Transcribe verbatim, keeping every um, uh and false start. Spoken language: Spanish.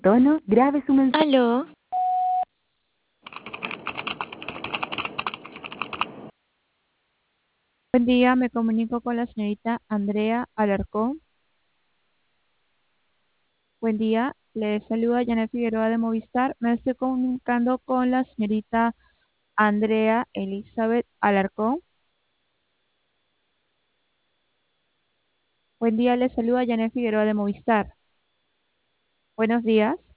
Tono, grabe su mensaje. Aló, Buen día, me comunico con la señorita Andrea Alarcón. Buen día, le saluda Janet Figueroa de Movistar. Me estoy comunicando con la señorita Andrea Elizabeth Alarcón. Buen día, le saluda Janet Figueroa de Movistar. Buenos días.